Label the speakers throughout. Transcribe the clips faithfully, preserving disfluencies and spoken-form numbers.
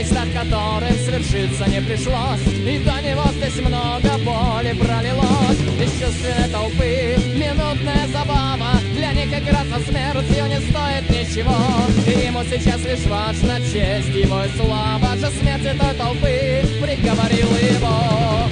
Speaker 1: мечтах которых свершиться не пришлось, и до него здесь много боли пролилось. Бесчувственной толпы минутная забава, для них игра со смертью не стоит ничего, и ему сейчас лишь важна честь его и слава же смерти той толпы приговорил его.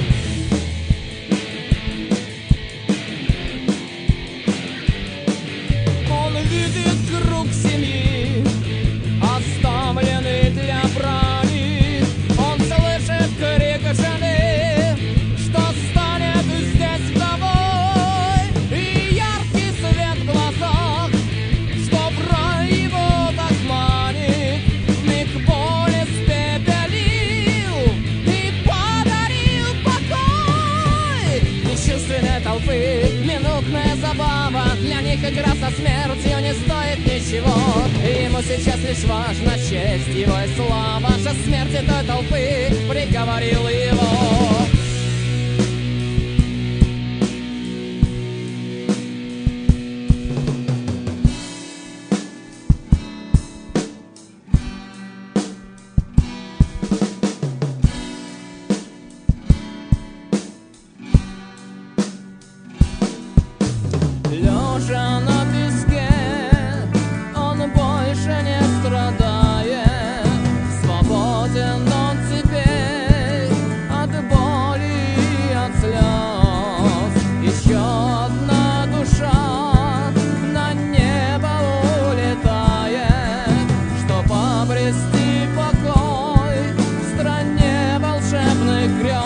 Speaker 1: Он видит круг семьи, оставленный для брани. Он слышит крик жены, что станет здесь вдовой, и яркий свет в глазах, что брань его так манит, миг боли спепелил и подарил покой. Бесчувственной толпы минутная забава, для них игра со смертью не стоит ничего, и ему сейчас лишь важна честь его и слава же смерти той толпы приговорил его. Лежа на песке, он больше не страдает, свободен он теперь от боли и от слез. Еще одна душа на небо улетает, чтоб обрести покой в стране волшебных грез.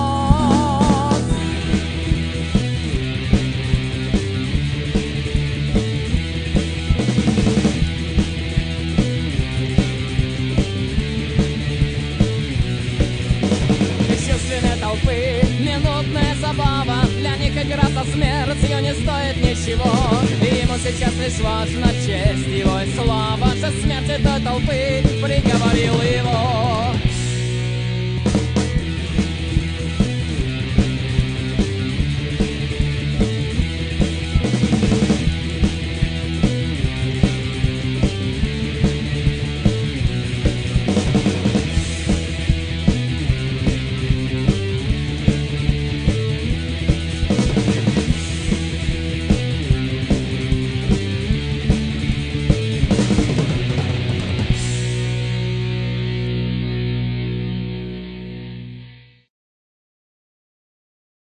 Speaker 1: Минутная забава, для них игра со смертью не стоит ничего, и ему сейчас лишь важна честь его и слава же смерти той толпы